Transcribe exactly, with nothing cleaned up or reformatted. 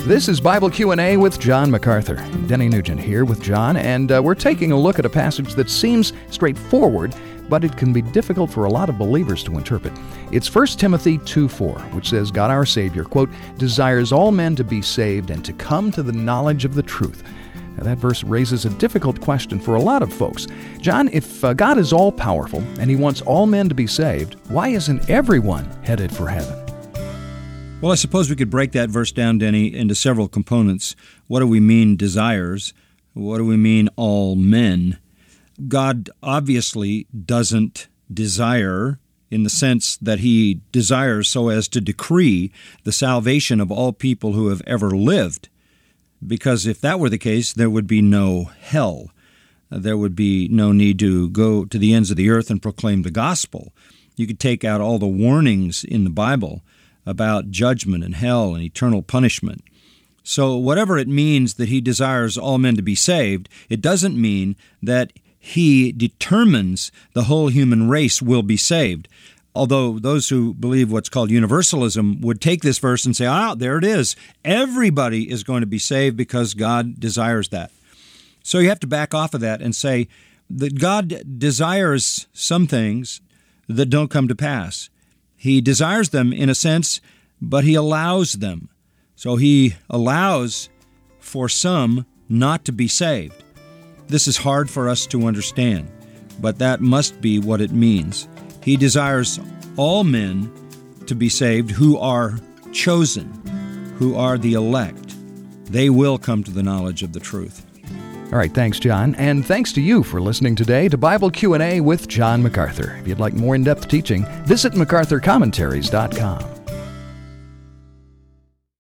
This is Bible Q and A with John MacArthur. Denny Nugent here with John, and uh, we're taking a look at a passage that seems straightforward, but it can be difficult for a lot of believers to interpret. It's First Timothy two four, which says, God our Savior, quote, desires all men to be saved and to come to the knowledge of the truth. Now, that verse raises a difficult question for a lot of folks. John, if uh, God is all-powerful and He wants all men to be saved, why isn't everyone headed for heaven? Well, I suppose we could break that verse down, Denny, into several components. What do we mean desires? What do we mean all men? God obviously doesn't desire in the sense that He desires so as to decree the salvation of all people who have ever lived. Because if that were the case, there would be no hell. There would be no need to go to the ends of the earth and proclaim the gospel. You could take out all the warnings in the Bible about judgment and hell and eternal punishment. So whatever it means that He desires all men to be saved, it doesn't mean that He determines the whole human race will be saved. Although those who believe what's called universalism would take this verse and say, ah, there it is. Everybody is going to be saved because God desires that. So you have to back off of that and say that God desires some things that don't come to pass. He desires them in a sense, but He allows them. So He allows for some not to be saved. This is hard for us to understand, but that must be what it means. He desires all men to be saved who are chosen, who are the elect. They will come to the knowledge of the truth. All right, thanks, John. And thanks to you for listening today to Bible Q and A with John MacArthur. If you'd like more in-depth teaching, visit macarthur commentaries dot com.